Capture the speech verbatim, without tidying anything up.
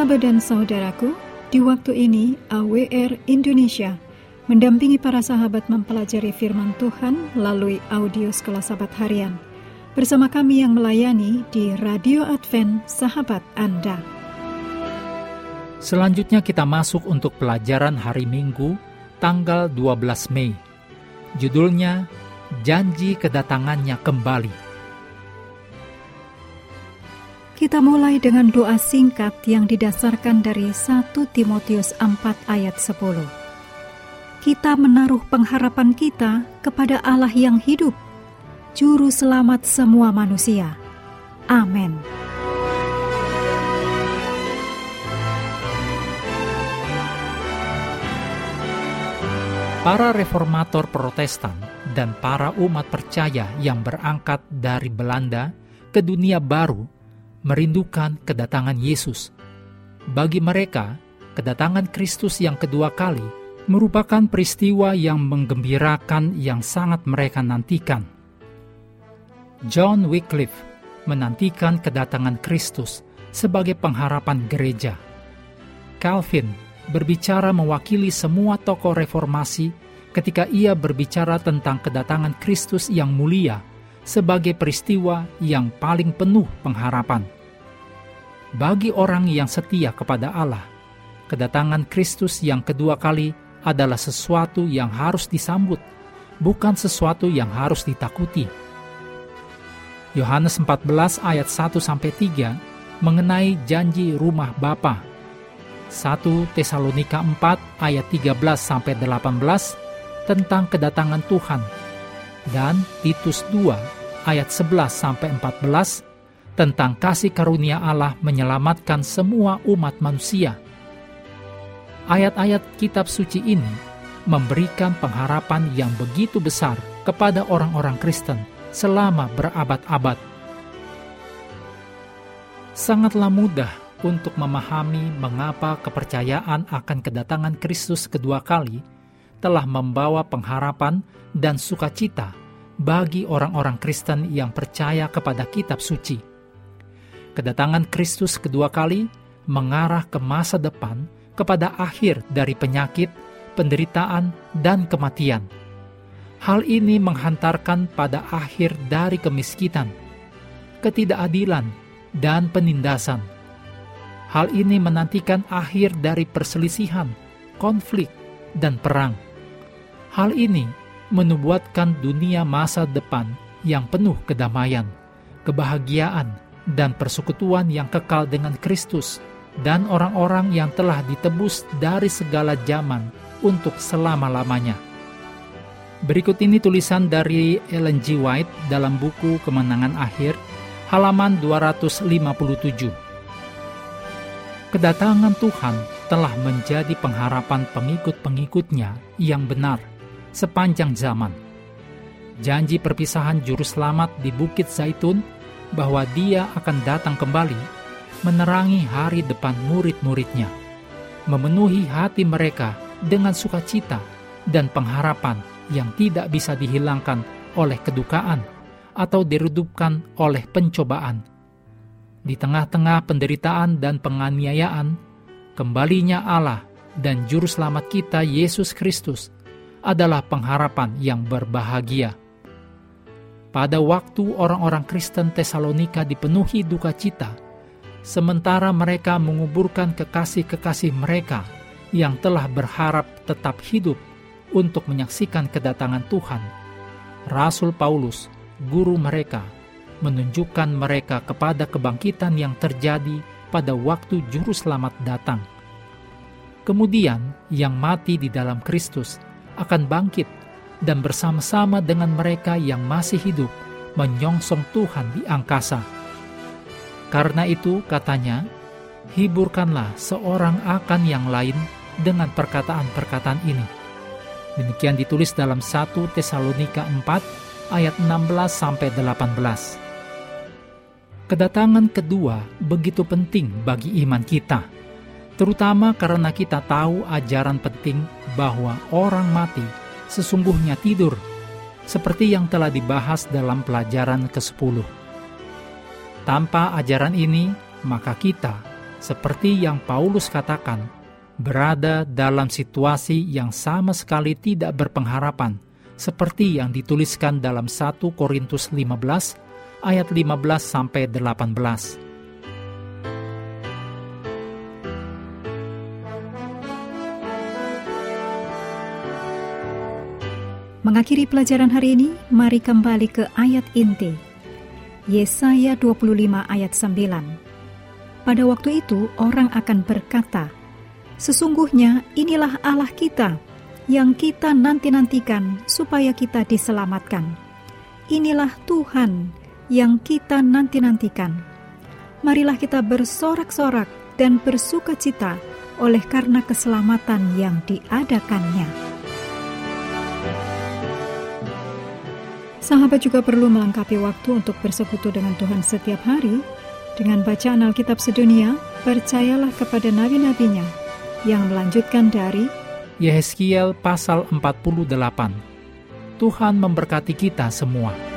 Sahabat dan saudaraku, di waktu ini A W R Indonesia mendampingi para sahabat mempelajari firman Tuhan melalui audio Sekolah Sahabat Harian. Bersama kami yang melayani di Radio Advent Sahabat Anda. Selanjutnya kita masuk untuk pelajaran hari Minggu, tanggal dua belas Mei. Judulnya, Janji Kedatangannya Kembali. Kita mulai dengan doa singkat yang didasarkan dari satu Timotius empat ayat sepuluh. Kita menaruh pengharapan kita kepada Allah yang hidup, Juru Selamat semua manusia. Amin. Para reformator Protestan dan para umat percaya yang berangkat dari Belanda ke dunia baru merindukan kedatangan Yesus. Bagi mereka, kedatangan Kristus yang kedua kali merupakan peristiwa yang menggembirakan yang sangat mereka nantikan. John Wycliffe menantikan kedatangan Kristus sebagai pengharapan gereja. Calvin berbicara mewakili semua tokoh reformasi ketika ia berbicara tentang kedatangan Kristus yang mulia sebagai peristiwa yang paling penuh pengharapan. Bagi orang yang setia kepada Allah, kedatangan Kristus yang kedua kali adalah sesuatu yang harus disambut, bukan sesuatu yang harus ditakuti. Yohanes empat belas ayat satu sampai tiga mengenai janji rumah Bapa. satu Tesalonika empat ayat tiga belas sampai delapan belas tentang kedatangan Tuhan, dan Titus dua ayat sebelas sampai empat belas tentang kasih karunia Allah menyelamatkan semua umat manusia. Ayat-ayat kitab suci ini memberikan pengharapan yang begitu besar kepada orang-orang Kristen selama berabad-abad. Sangatlah mudah untuk memahami mengapa kepercayaan akan kedatangan Kristus kedua kali telah membawa pengharapan dan sukacita bagi orang-orang Kristen yang percaya kepada kitab suci. Kedatangan Kristus kedua kali mengarah ke masa depan, kepada akhir dari penyakit, penderitaan, dan kematian. Hal ini menghantarkan pada akhir dari kemiskinan, ketidakadilan, dan penindasan. Hal ini menantikan akhir dari perselisihan, konflik, dan perang. Hal ini menubuatkan dunia masa depan yang penuh kedamaian, kebahagiaan, dan persekutuan yang kekal dengan Kristus dan orang-orang yang telah ditebus dari segala zaman untuk selama-lamanya. Berikut ini tulisan dari Ellen G. White dalam buku Kemenangan Akhir, halaman dua ratus lima puluh tujuh. Kedatangan Tuhan telah menjadi pengharapan pengikut-pengikutnya yang benar sepanjang zaman. Janji perpisahan Juru Selamat di Bukit Zaitun bahwa Dia akan datang kembali menerangi hari depan murid-muridnya, memenuhi hati mereka dengan sukacita dan pengharapan yang tidak bisa dihilangkan oleh kedukaan atau diredupkan oleh pencobaan. Di tengah-tengah penderitaan dan penganiayaan, kembalinya Allah dan Juru Selamat kita Yesus Kristus adalah pengharapan yang berbahagia. Pada waktu orang-orang Kristen Tesalonika dipenuhi duka cita, sementara mereka menguburkan kekasih-kekasih mereka yang telah berharap tetap hidup untuk menyaksikan kedatangan Tuhan, Rasul Paulus, guru mereka, menunjukkan mereka kepada kebangkitan yang terjadi pada waktu Juru Selamat datang. Kemudian, yang mati di dalam Kristus akan bangkit dan bersama-sama dengan mereka yang masih hidup menyongsong Tuhan di angkasa. Karena itu, katanya, hiburkanlah seorang akan yang lain dengan perkataan-perkataan ini. Demikian ditulis dalam satu Tesalonika empat ayat enam belas sampai delapan belas. Kedatangan kedua begitu penting bagi iman kita, terutama karena kita tahu ajaran penting bahwa orang mati sesungguhnya tidur, seperti yang telah dibahas dalam pelajaran kesepuluh. Tanpa ajaran ini, maka kita, seperti yang Paulus katakan, berada dalam situasi yang sama sekali tidak berpengharapan, seperti yang dituliskan dalam satu Korintus lima belas ayat lima belas sampai delapan belas. Mengakhiri pelajaran hari ini, mari kembali ke ayat inti. Yesaya dua puluh lima ayat sembilan. Pada waktu itu orang akan berkata, sesungguhnya inilah Allah kita, yang kita nanti-nantikan supaya kita diselamatkan. Inilah Tuhan yang kita nanti-nantikan. Marilah kita bersorak-sorak dan bersukacita oleh karena keselamatan yang diadakannya. Sahabat juga perlu melengkapi waktu untuk bersekutu dengan Tuhan setiap hari dengan bacaan Alkitab sedunia. Percayalah kepada nabi-nabinya yang melanjutkan dari Yehezkiel pasal empat puluh delapan. Tuhan memberkati kita semua.